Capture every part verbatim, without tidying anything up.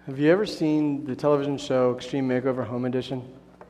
Have you ever seen the television show Extreme Makeover Home Edition?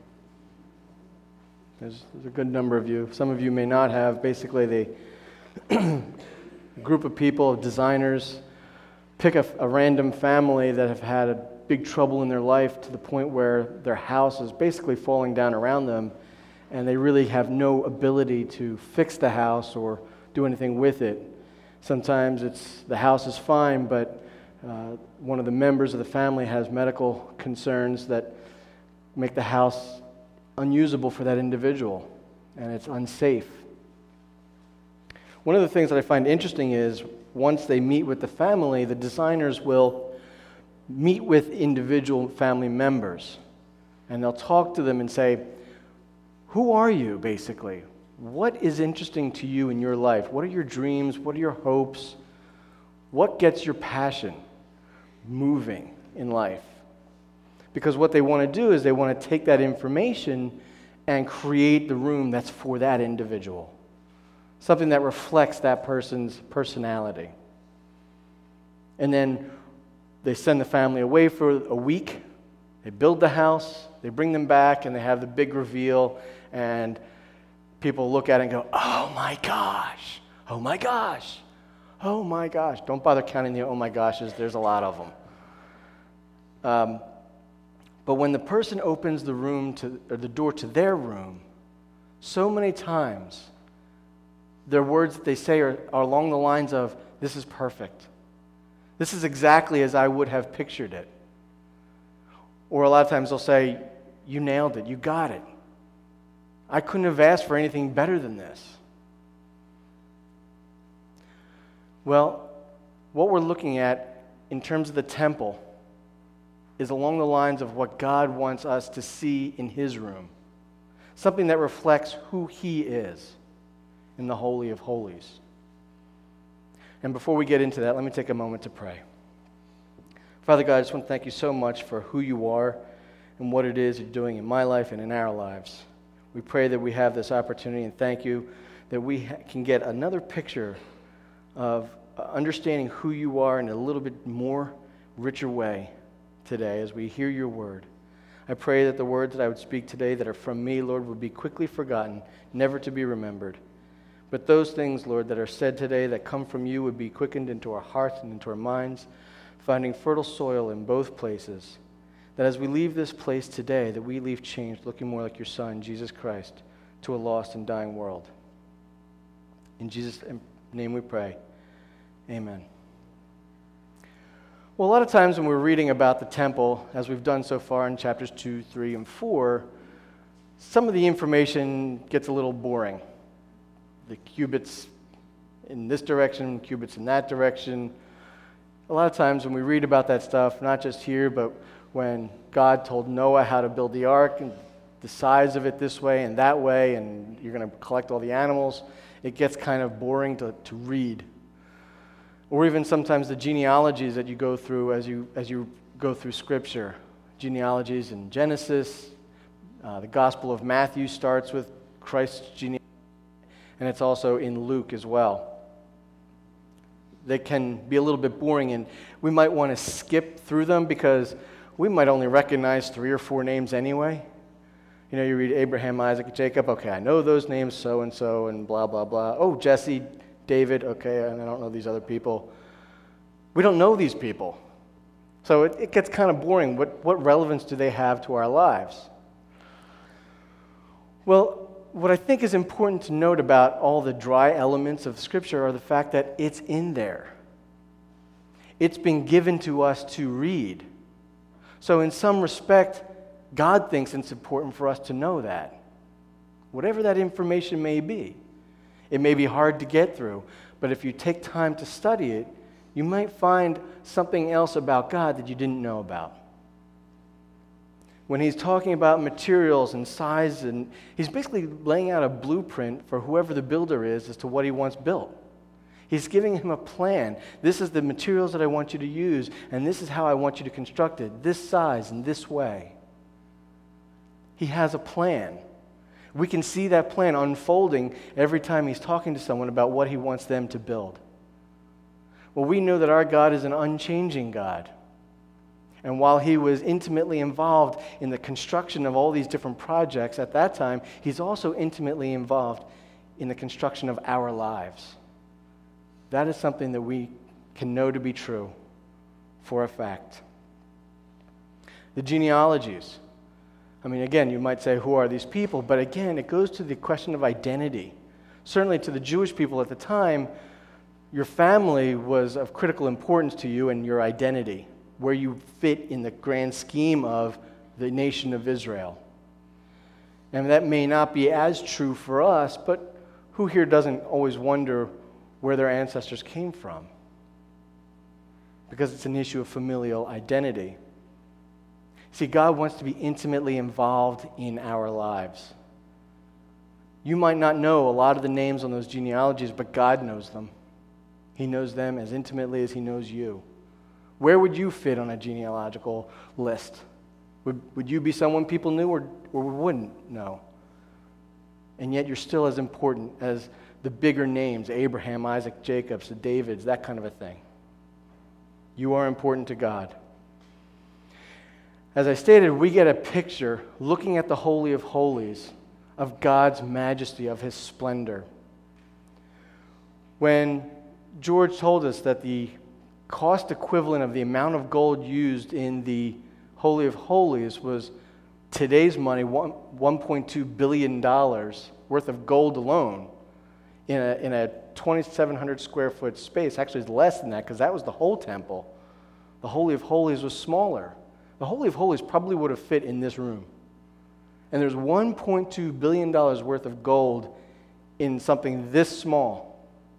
There's, there's a good number of you. Some of you may not have. Basically, they a group of people, designers, pick a, a random family that have had a big trouble in their life to the point where their house is basically falling down around them, and they really have no ability to fix the house or do anything with it. Sometimes it's the house is fine, but uh, one of the members of the family has medical concerns that make the house unusable for that individual, and it's unsafe. One of the things that I find interesting is once they meet with the family, the designers will meet with individual family members, and they'll talk to them and say, who are you, basically? What is interesting to you in your life? What are your dreams? What are your hopes? What gets your passion moving in life? Because what they want to do is they want to take that information and create the room that's for that individual. Something that reflects that person's personality. And then they send the family away for a week. They build the house. They bring them back, and they have the big reveal. And people look at it and go, oh my gosh, oh my gosh, oh my gosh. Don't bother counting the oh my goshes. There's a lot of them. Um, but when the person opens the room to, or the door to their room, so many times their words that they say are, are along the lines of, this is perfect. This is exactly as I would have pictured it. Or a lot of times they'll say, you nailed it, you got it. I couldn't have asked for anything better than this. Well, what we're looking at in terms of the temple is along the lines of what God wants us to see in His room. Something that reflects who He is in the Holy of Holies. And before we get into that, let me take a moment to pray. Father God, I just want to thank you so much for who you are and what it is you're doing in my life and in our lives. We pray that we have this opportunity, and thank you that we ha- can get another picture of uh, understanding who you are in a little bit more richer way today as we hear your word. I pray that the words that I would speak today that are from me, Lord, would be quickly forgotten, never to be remembered. But those things, Lord, that are said today that come from you would be quickened into our hearts and into our minds, finding fertile soil in both places. That as we leave this place today, that we leave changed, looking more like your Son, Jesus Christ, to a lost and dying world. In Jesus' name we pray. Amen. Well, a lot of times when we're reading about the temple, as we've done so far in chapters two, three, and four, some of the information gets a little boring. The cubits in this direction, cubits in that direction. A lot of times when we read about that stuff, not just here, but when God told Noah how to build the ark and the size of it this way and that way, and you're going to collect all the animals, it gets kind of boring to, to read. Or even sometimes the genealogies that you go through as you as you go through Scripture. Genealogies in Genesis. Uh, the Gospel of Matthew starts with Christ's genealogy, and it's also in Luke as well. They can be a little bit boring, and we might want to skip through them because we might only recognize three or four names anyway. You know, you read Abraham, Isaac, Jacob. Okay, I know those names, so-and-so, and blah, blah, blah. Oh, Jesse, David, okay, and I don't know these other people. We don't know these people. So it, it gets kind of boring. What, what relevance do they have to our lives? Well, what I think is important to note about all the dry elements of Scripture are the fact that it's in there. It's been given to us to read. So in some respect, God thinks it's important for us to know that. Whatever that information may be. It may be hard to get through, but if you take time to study it, you might find something else about God that you didn't know about. When he's talking about materials and size, and he's basically laying out a blueprint for whoever the builder is as to what he wants built. He's giving him a plan. This is the materials that I want you to use, and this is how I want you to construct it, this size and this way. He has a plan. We can see that plan unfolding every time he's talking to someone about what he wants them to build. Well, we know that our God is an unchanging God. And while he was intimately involved in the construction of all these different projects at that time, he's also intimately involved in the construction of our lives. That is something that we can know to be true for a fact. The genealogies. I mean, again, you might say, who are these people? But again, it goes to the question of identity. Certainly to the Jewish people at the time, your family was of critical importance to you and your identity, where you fit in the grand scheme of the nation of Israel. And that may not be as true for us, but who here doesn't always wonder where their ancestors came from? Because it's an issue of familial identity. See, God wants to be intimately involved in our lives. You might not know a lot of the names on those genealogies, but God knows them. He knows them as intimately as he knows you. Where would you fit on a genealogical list? Would, would you be someone people knew or, or wouldn't know? And yet you're still as important as the bigger names, Abraham, Isaac, Jacob, the Davids, that kind of a thing. You are important to God. As I stated, we get a picture, looking at the Holy of Holies, of God's majesty, of his splendor. When George told us that the cost equivalent of the amount of gold used in the Holy of Holies was today's money, one point two billion dollars worth of gold alone in a, in a twenty-seven hundred square foot space. Actually, it's less than that because that was the whole temple. The Holy of Holies was smaller. The Holy of Holies probably would have fit in this room. And there's one point two billion dollars worth of gold in something this small.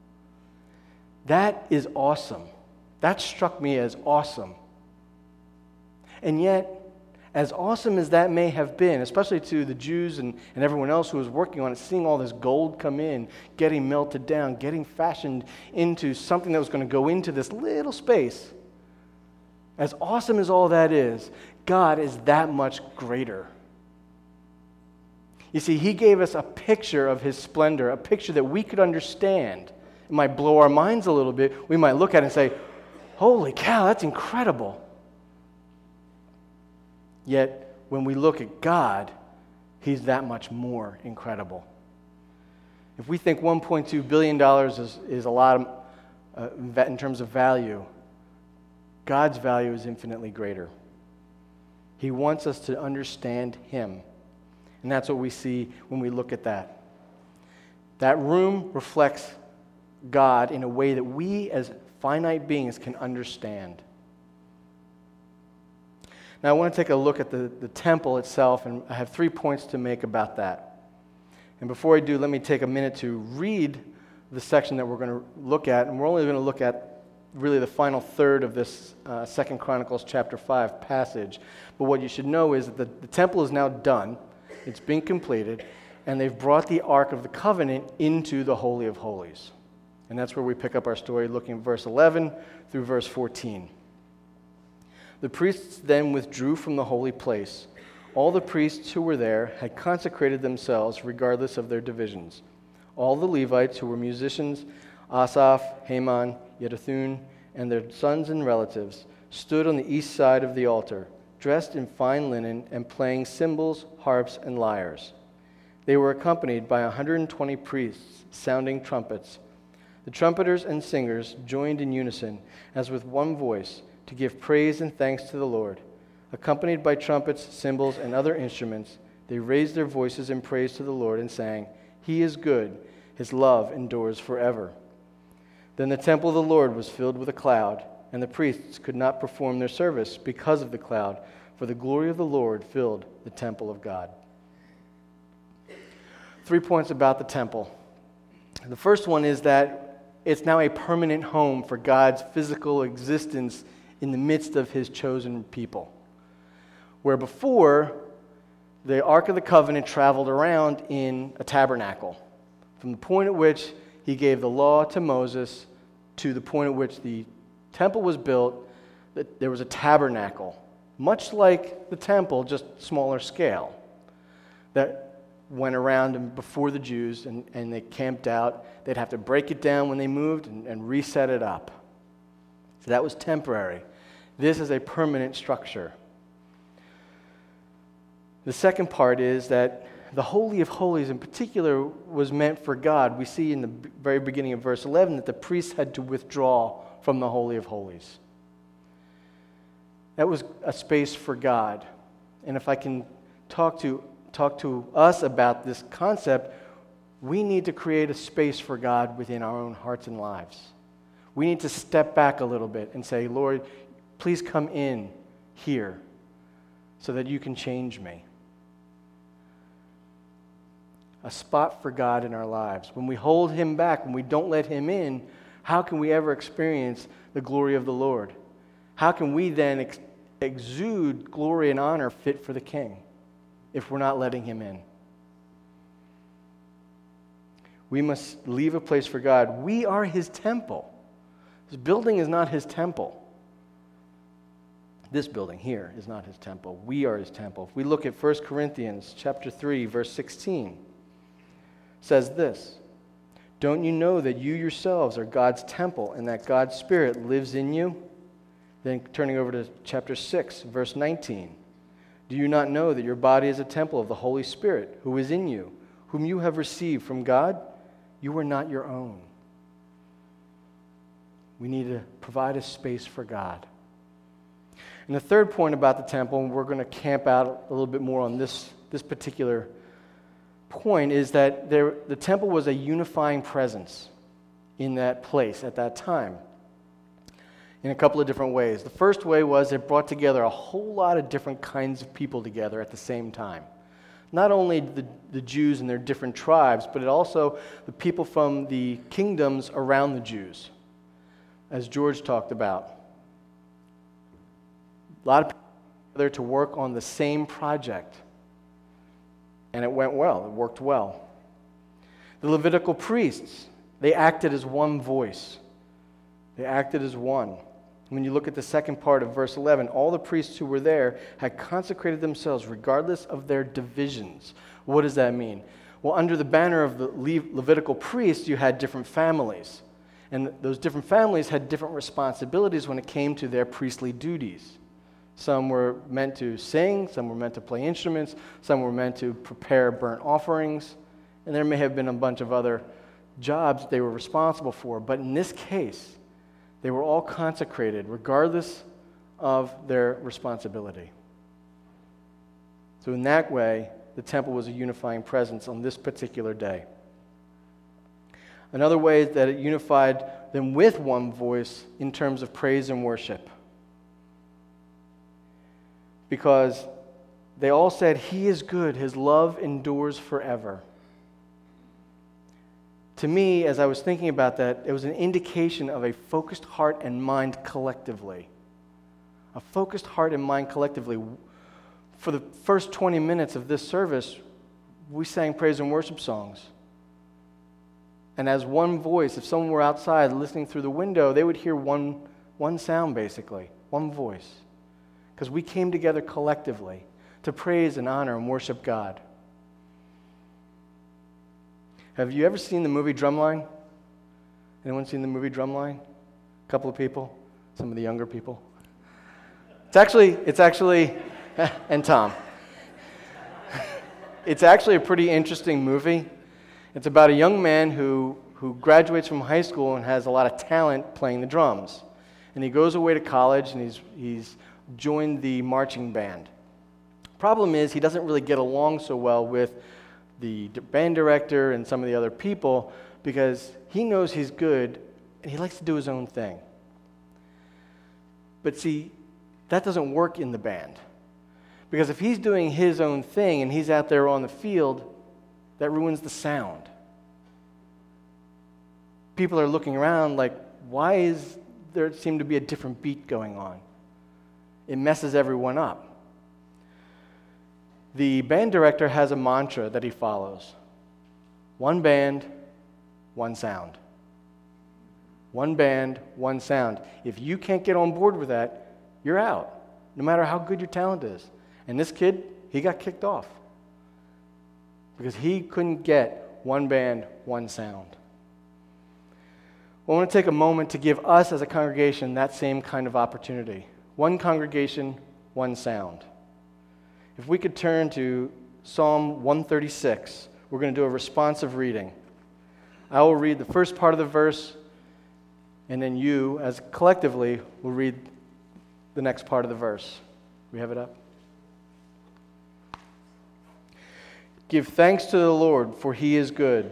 That is awesome. That struck me as awesome. And yet, as awesome as that may have been, especially to the Jews and, and everyone else who was working on it, seeing all this gold come in, getting melted down, getting fashioned into something that was going to go into this little space, as awesome as all that is, God is that much greater. You see, he gave us a picture of his splendor, a picture that we could understand. It might blow our minds a little bit. We might look at it and say, holy cow, that's incredible. Yet, when we look at God, he's that much more incredible. If we think one point two billion dollars is, is a lot of, uh, in terms of value, God's value is infinitely greater. He wants us to understand him. And that's what we see when we look at that. That room reflects God in a way that we as finite beings can understand. Now I want to take a look at the, the temple itself, and I have three points to make about that. And before I do, let me take a minute to read the section that we're going to look at, and we're only going to look at really the final third of this uh, Second Chronicles chapter five passage. But what you should know is that the, the temple is now done. It's been completed, and they've brought the Ark of the Covenant into the Holy of Holies. And that's where we pick up our story, looking at verse eleven through verse fourteen. The priests then withdrew from the holy place. All the priests who were there had consecrated themselves regardless of their divisions. All the Levites who were musicians, Asaph, Heman, Jeduthun, and their sons and relatives, stood on the east side of the altar, dressed in fine linen and playing cymbals, harps, and lyres. They were accompanied by one hundred twenty priests sounding trumpets. The trumpeters and singers joined in unison, as with one voice, to give praise and thanks to the Lord. Accompanied by trumpets, cymbals, and other instruments, they raised their voices in praise to the Lord and sang, "He is good, his love endures forever." Then the temple of the Lord was filled with a cloud, and the priests could not perform their service because of the cloud, for the glory of the Lord filled the temple of God. Three points about the temple. The first one is that it's now a permanent home for God's physical existence in the midst of his chosen people. Where before, the Ark of the Covenant traveled around in a tabernacle. From the point at which he gave the law to Moses to the point at which the temple was built, that there was a tabernacle, much like the temple, just smaller scale, that went around and before the Jews, and, and they camped out. They'd have to break it down when they moved and, and reset it up. So that was temporary. This is a permanent structure. The second part is that the Holy of Holies in particular was meant for God. We see in the very beginning of verse eleven that the priests had to withdraw from the Holy of Holies. That was a space for God. And if I can talk to talk to us about this concept, we need to create a space for God within our own hearts and lives. We need to step back a little bit and say, Lord, please come in here so that you can change me. A spot for God in our lives. When we hold him back, when we don't let him in, how can we ever experience the glory of the Lord? How can we then ex- exude glory and honor fit for the King if we're not letting him in? We must leave a place for God. We are his temple. This building is not his temple. This building here is not his temple. We are his temple. If we look at First Corinthians chapter three, verse sixteen, it says this, "Don't you know that you yourselves are God's temple and that God's Spirit lives in you?" Then turning over to chapter six, verse nineteen, "Do you not know that your body is a temple of the Holy Spirit who is in you, whom you have received from God? You are not your own." We need to provide a space for God. And the third point about the temple, and we're going to camp out a little bit more on this, this particular point, is that there, the temple was a unifying presence in that place at that time in a couple of different ways. The first way was it brought together a whole lot of different kinds of people together at the same time. Not only the, the Jews and their different tribes, but it also the people from the kingdoms around the Jews, as George talked about. A lot of people together to work on the same project, and it went well. It worked well. The Levitical priests, they acted as one voice. They acted as one. When you look at the second part of verse eleven, all the priests who were there had consecrated themselves regardless of their divisions. What does that mean? Well, under the banner of the Le- Levitical priests, you had different families. And those different families had different responsibilities when it came to their priestly duties. Some were meant to sing, some were meant to play instruments, some were meant to prepare burnt offerings, and there may have been a bunch of other jobs that they were responsible for. But in this case, they were all consecrated regardless of their responsibility. So in that way, the temple was a unifying presence on this particular day. Another way is that it unified them with one voice in terms of praise and worship. Because they all said, "He is good, his love endures forever." To me, as I was thinking about that, it was an indication of a focused heart and mind collectively. A focused heart and mind collectively. For the first twenty minutes of this service, we sang praise and worship songs. And as one voice, if someone were outside listening through the window, they would hear one, one sound basically, one voice. Because we came together collectively to praise and honor and worship God. Have you ever seen the movie Drumline? Anyone seen the movie Drumline? A couple of people? Some of the younger people? It's actually, it's actually, and Tom. It's actually a pretty interesting movie. It's about a young man who, who graduates from high school and has a lot of talent playing the drums. And he goes away to college and he's he's joined the marching band. Problem is, he doesn't really get along so well with the band director and some of the other people because he knows he's good and he likes to do his own thing. But see, that doesn't work in the band. Because if he's doing his own thing and he's out there on the field, that ruins the sound. People are looking around like, why is there seem to be a different beat going on? It messes everyone up. The band director has a mantra that he follows. One band, one sound. One band, one sound. If you can't get on board with that, you're out, no matter how good your talent is. And this kid, he got kicked off because he couldn't get one band, one sound. Well, I want to take a moment to give us as a congregation that same kind of opportunity. one congregation, one sound. If we could turn to Psalm one thirty-six, we're going to do a responsive reading. I will read the first part of the verse, and then you, as collectively, will read the next part of the verse. We have it up? Give thanks to the Lord, for he is good.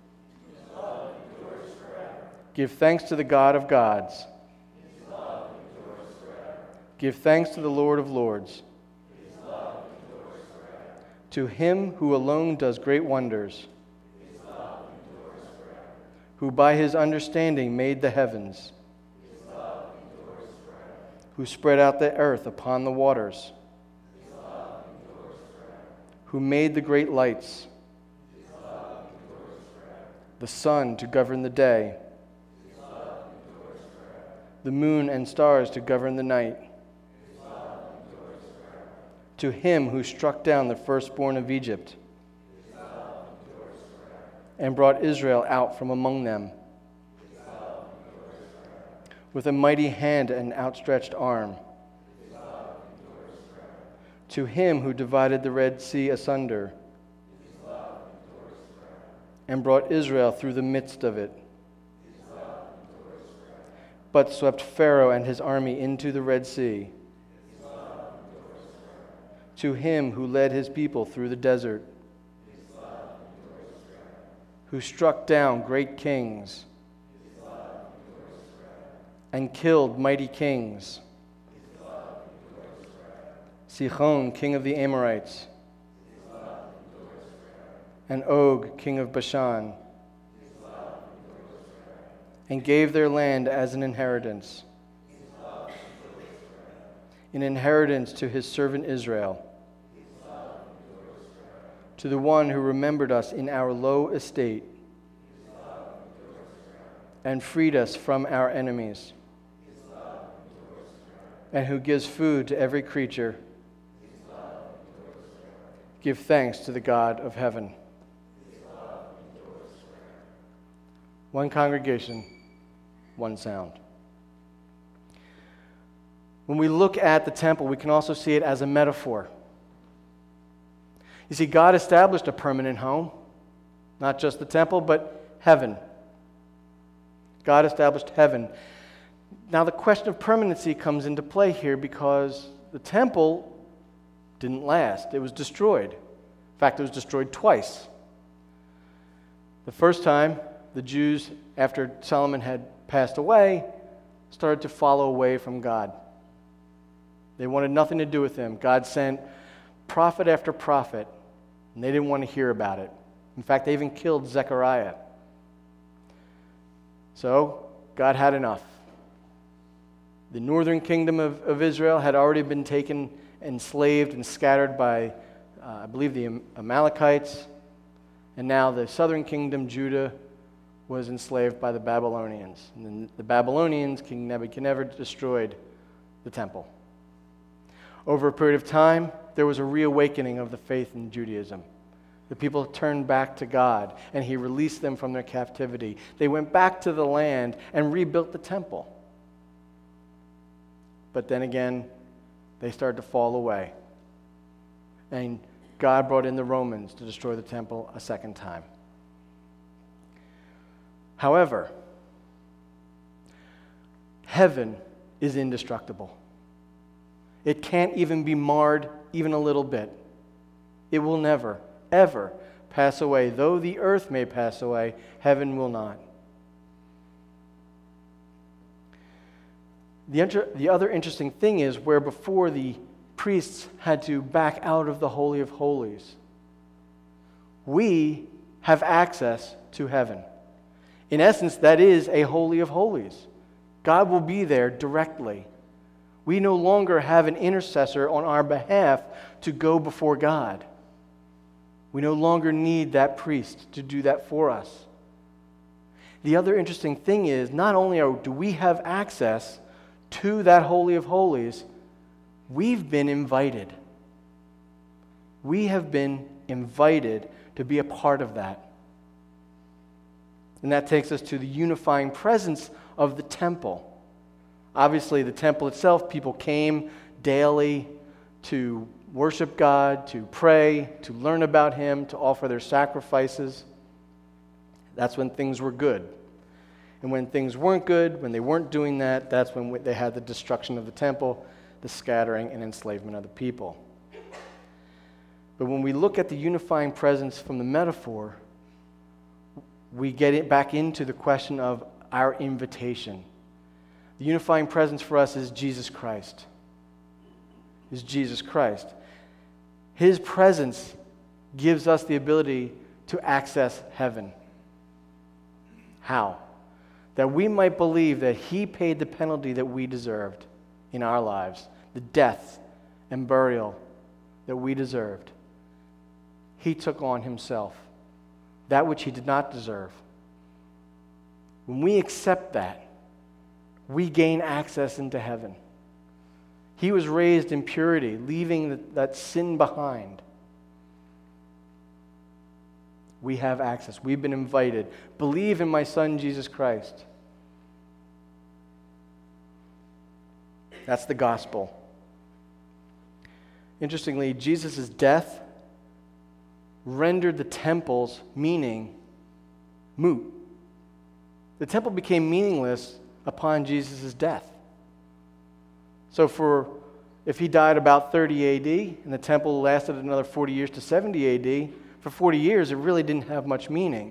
His love endures forever. Give thanks to the God of gods. His love endures forever. Give thanks to the Lord of lords. His love endures forever. To him who alone does great wonders, His love endures forever. who by his understanding made the heavens, His love endures forever. who spread out the earth upon the waters, His love endures forever. who made the great lights, His love endures forever. the sun to govern the day, His love endures forever. the moon and stars to govern the night. His love endures forever. To him who struck down the firstborn of Egypt, His love endures forever. and brought Israel out from among them, His love endures forever. with a mighty hand and outstretched arm. His love endures forever. To him who divided the Red Sea asunder, His love endures forever. and brought Israel through the midst of it, His love endures forever. but swept Pharaoh and his army into the Red Sea. His love endures forever. To him who led his people through the desert, His love endures forever. who struck down great kings, His love endures forever. and killed mighty kings, His love endures forever. Sihon, king of the Amorites, His love endures forever. and Og, king of Bashan, His love endures forever. and gave their land as an inheritance, His love endures forever. an inheritance to his servant Israel, His love endures forever. to the one who remembered us in our low estate, His love endures forever. and freed us from our enemies, His love endures forever. and who gives food to every creature. His love endures forever. Give thanks to the God of heaven. His love endures forever. One congregation, one sound. When we look at the temple, we can also see it as a metaphor. You see, God established a permanent home, not just the temple, but heaven. God established heaven. Now, the question of permanency comes into play here because the temple didn't last. It was destroyed. In fact, it was destroyed twice. The first time, the Jews, after Solomon had passed away, started to follow away from God. They wanted nothing to do with him. God sent prophet after prophet, and they didn't want to hear about it. In fact, they even killed Zechariah. So, God had enough. The northern kingdom of, of Israel had already been taken, enslaved, and scattered by, uh, I believe, the Amalekites. And now the southern kingdom, Judah, was enslaved by the Babylonians. And then the Babylonians, King Nebuchadnezzar, destroyed the temple. Over a period of time, there was a reawakening of the faith in Judaism. The people turned back to God, and he released them from their captivity. They went back to the land and rebuilt the temple. But then again, they started to fall away. And God brought in the Romans to destroy the temple a second time. However, heaven is indestructible. It can't even be marred even a little bit. It will never, ever pass away. Though the earth may pass away, heaven will not. The, inter- the other interesting thing is where before the priests had to back out of the Holy of Holies, we have access to heaven. In essence, that is a Holy of Holies. God will be there directly. We no longer have an intercessor on our behalf to go before God. We no longer need that priest to do that for us. The other interesting thing is, not only are, do we have access to that Holy of Holies, we've been invited. We have been invited to be a part of that. And that takes us to the unifying presence of the temple. Obviously, the temple itself, people came daily to worship God, to pray, to learn about Him, to offer their sacrifices. That's when things were good. And when things weren't good, when they weren't doing that, that's when they had the destruction of the temple, the scattering and enslavement of the people. But when we look at the unifying presence from the metaphor, we get it back into the question of our invitation. The unifying presence for us is Jesus Christ. Is Jesus Christ. His presence gives us the ability to access heaven. How? That we might believe that He paid the penalty that we deserved in our lives, the death and burial that we deserved. He took on Himself that which He did not deserve. When we accept that, we gain access into heaven. He was raised in purity, leaving the, that sin behind. We have access. We've been invited. Believe in my Son, Jesus Christ. That's the gospel. Interestingly, Jesus' death rendered the temple's meaning moot. The temple became meaningless upon Jesus' death. So for if He died about thirty A D and the temple lasted another forty years to seventy A D, for forty years it really didn't have much meaning.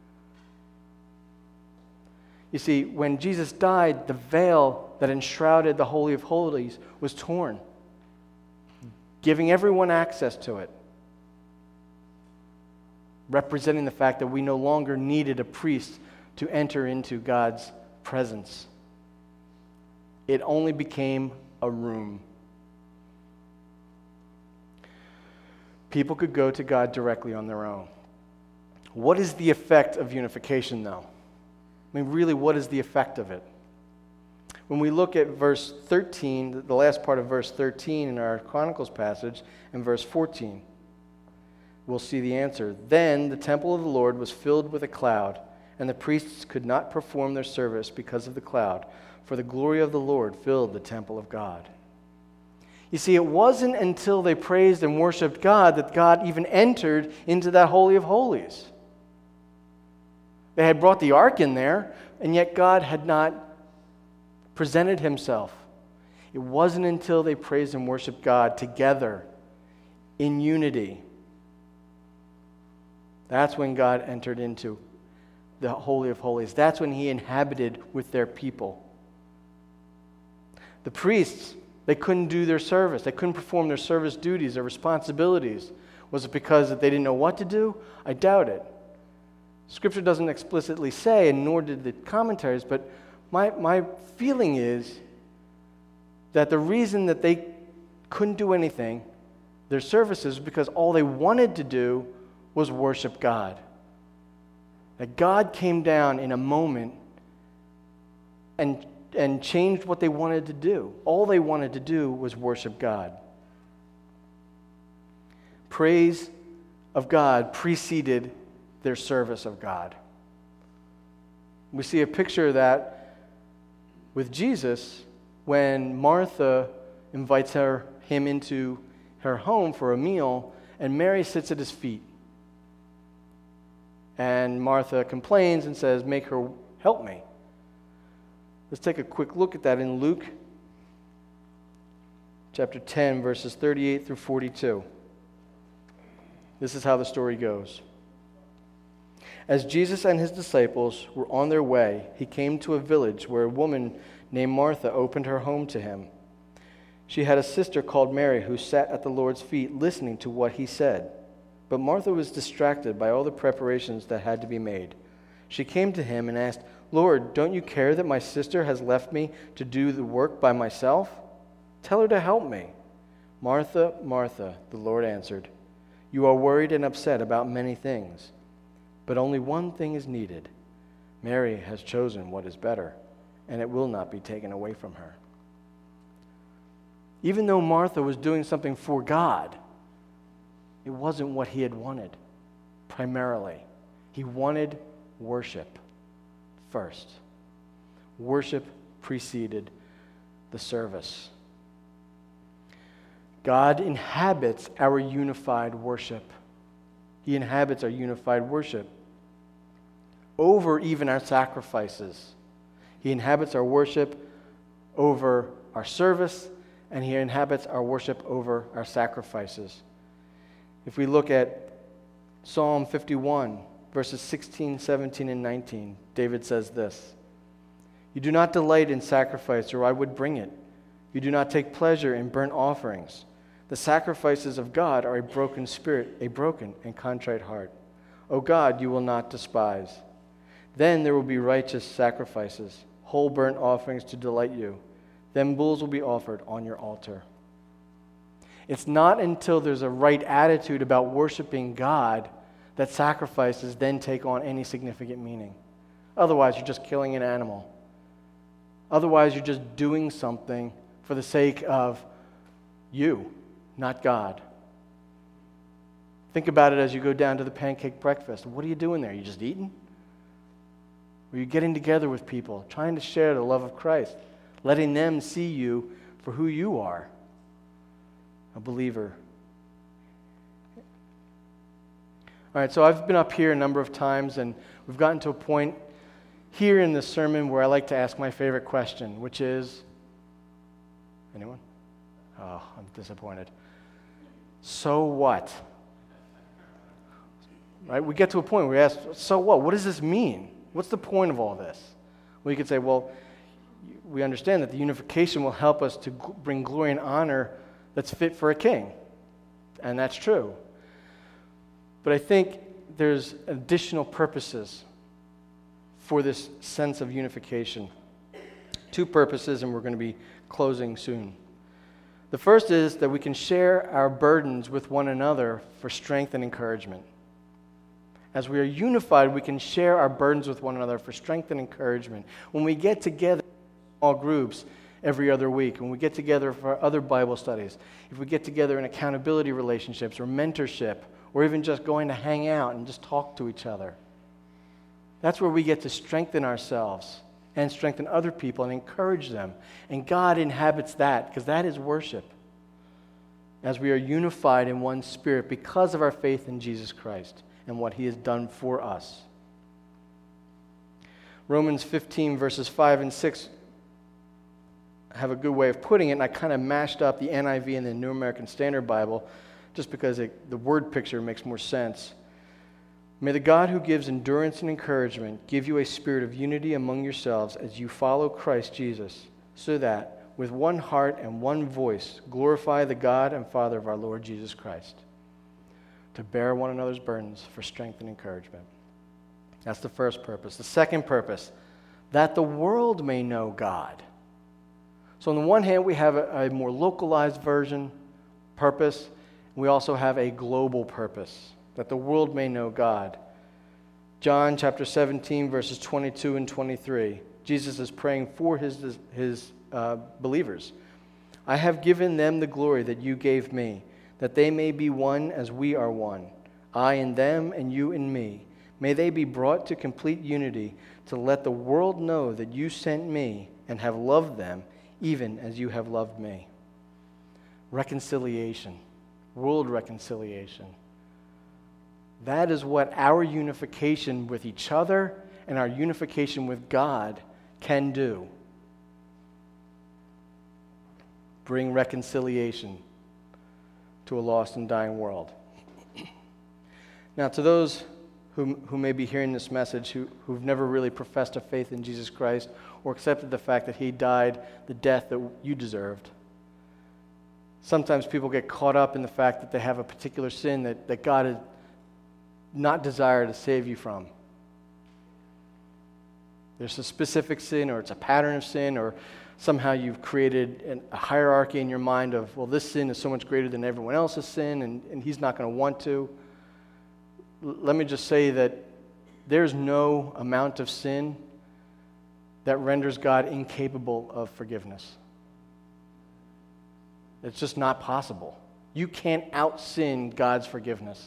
You see, when Jesus died, the veil that enshrouded the Holy of Holies was torn, giving everyone access to it, representing the fact that we no longer needed a priest to enter into God's presence. It only became a room. People could go to God directly on their own. What is the effect of unification, though? I mean, really, what is the effect of it? When we look at verse thirteen, the last part of verse thirteen in our Chronicles passage, and verse fourteen, we'll see the answer. Then the temple of the Lord was filled with a cloud, and the priests could not perform their service because of the cloud, for the glory of the Lord filled the temple of God. You see, it wasn't until they praised and worshiped God that God even entered into that Holy of Holies. They had brought the ark in there, and yet God had not presented Himself. It wasn't until they praised and worshiped God together in unity. That's when God entered into the Holy of Holies. That's when He inhabited with their people. The priests, they couldn't do their service. They couldn't perform their service duties, their responsibilities. Was it because they didn't know what to do? I doubt it. Scripture doesn't explicitly say, and nor did the commentaries, but my, my feeling is that the reason that they couldn't do anything, their services, was because all they wanted to do was worship God. That God came down in a moment and, and changed what they wanted to do. All they wanted to do was worship God. Praise of God preceded their service of God. We see a picture of that with Jesus when Martha invites her, him into her home for a meal, and Mary sits at His feet. And Martha complains and says, "Make her help me." Let's take a quick look at that in Luke chapter ten, verses thirty-eight through forty-two. This is how the story goes. As Jesus and His disciples were on their way, He came to a village where a woman named Martha opened her home to Him. She had a sister called Mary who sat at the Lord's feet listening to what He said. But Martha was distracted by all the preparations that had to be made. She came to Him and asked, "Lord, don't you care that my sister has left me to do the work by myself? Tell her to help me." "Martha, Martha," the Lord answered, "you are worried and upset about many things, but only one thing is needed. Mary has chosen what is better, and it will not be taken away from her." Even though Martha was doing something for God, it wasn't what He had wanted primarily. He wanted worship first. Worship preceded the service. God inhabits our unified worship. He inhabits our unified worship over even our sacrifices. He inhabits our worship over our service, and He inhabits our worship over our sacrifices. If we look at Psalm fifty-one, verses sixteen, seventeen, and nineteen, David says this: "You do not delight in sacrifice, or I would bring it. You do not take pleasure in burnt offerings. The sacrifices of God are a broken spirit, a broken and contrite heart. O God, you will not despise. Then there will be righteous sacrifices, whole burnt offerings to delight you. Then bulls will be offered on your altar." It's not until there's a right attitude about worshiping God that sacrifices then take on any significant meaning. Otherwise, you're just killing an animal. Otherwise, you're just doing something for the sake of you, not God. Think about it as you go down to the pancake breakfast. What are you doing there? You just eating? Or are you getting together with people, trying to share the love of Christ, letting them see you for who you are, a believer? All right, so I've been up here a number of times, and we've gotten to a point here in this sermon where I like to ask my favorite question, which is, anyone? Oh, I'm disappointed. So what? Right? We get to a point where we ask, so what? What does this mean? What's the point of all this? Well, you could say, well, we understand that the unification will help us to bring glory and honor that's fit for a king. And that's true. But I think there's additional purposes for this sense of unification. Two purposes, and we're going to be closing soon. The first is that we can share our burdens with one another for strength and encouragement. As we are unified, we can share our burdens with one another for strength and encouragement. When we get together in small groups every other week, when we get together for other Bible studies, if we get together in accountability relationships or mentorship, or even just going to hang out and just talk to each other, that's where we get to strengthen ourselves and strengthen other people and encourage them. And God inhabits that, because that is worship, as we are unified in one spirit because of our faith in Jesus Christ and what He has done for us. Romans fifteen, verses five and six have a good way of putting it, and I kind of mashed up the N I V and the New American Standard Bible just because it, the word picture makes more sense. "May the God who gives endurance and encouragement give you a spirit of unity among yourselves as you follow Christ Jesus, so that with one heart and one voice glorify the God and Father of our Lord Jesus Christ." To bear one another's burdens for strength and encouragement. That's the first purpose. The second purpose, that the world may know God. So on the one hand, we have a, a more localized version, purpose. We also have a global purpose, that the world may know God. John chapter seventeen, verses twenty-two and twenty-three. Jesus is praying for his, his uh, believers. "I have given them the glory that you gave me, that they may be one as we are one, I in them and you in me. May they be brought to complete unity, to let the world know that you sent me and have loved them, even as you have loved me." Reconciliation. World reconciliation. That is what our unification with each other and our unification with God can do. Bring reconciliation to a lost and dying world. Now, to those who, who may be hearing this message who, who've never really professed a faith in Jesus Christ or accepted the fact that He died the death that you deserved, sometimes people get caught up in the fact that they have a particular sin that, that God has not desired to save you from. There's a specific sin, or it's a pattern of sin, or somehow you've created an, a hierarchy in your mind of, well, this sin is so much greater than everyone else's sin, and, and He's not going to want to. L- let me just say that there's no amount of sin that renders God incapable of forgiveness. It's just not possible. You can't out-sin God's forgiveness.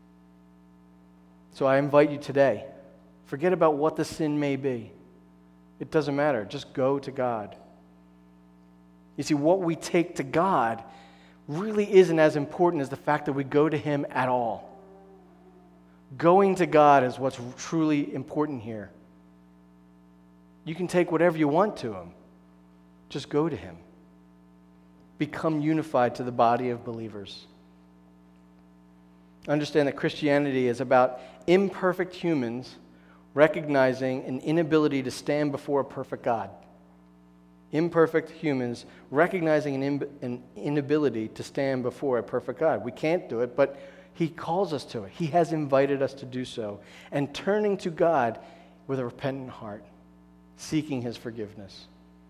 So I invite you today, forget about what the sin may be. It doesn't matter. Just go to God. You see, what we take to God really isn't as important as the fact that we go to Him at all. Going to God is what's truly important here. You can take whatever you want to Him. Just go to Him. Become unified to the body of believers. Understand that Christianity is about imperfect humans recognizing an inability to stand before a perfect God. Imperfect humans recognizing an, in, an inability to stand before a perfect God. We can't do it, but He calls us to it. He has invited us to do so. And turning to God with a repentant heart, seeking His forgiveness.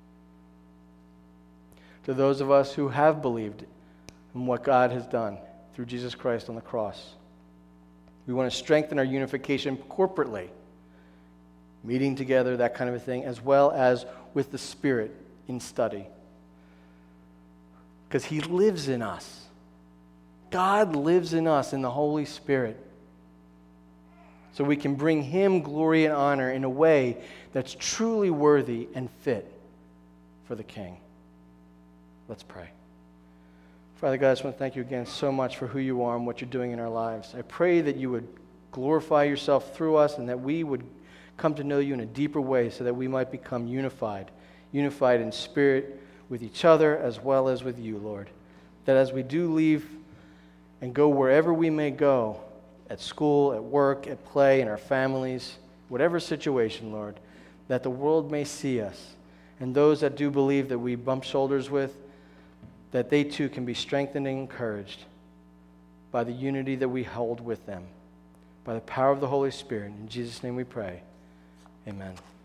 To those of us who have believed in what God has done through Jesus Christ on the cross, we want to strengthen our unification corporately, meeting together, that kind of a thing, as well as with the Spirit in study. Because He lives in us. God lives in us in the Holy Spirit. So we can bring Him glory and honor in a way that's truly worthy and fit for the King. Let's pray. Father God, I just want to thank You again so much for who You are and what You're doing in our lives. I pray that You would glorify Yourself through us and that we would come to know You in a deeper way so that we might become unified, unified in spirit with each other as well as with You, Lord. That as we do leave and go wherever we may go, at school, at work, at play, in our families, whatever situation, Lord, that the world may see us. And those that do believe that we bump shoulders with, that they too can be strengthened and encouraged by the unity that we hold with them, by the power of the Holy Spirit. In Jesus' name we pray. Amen.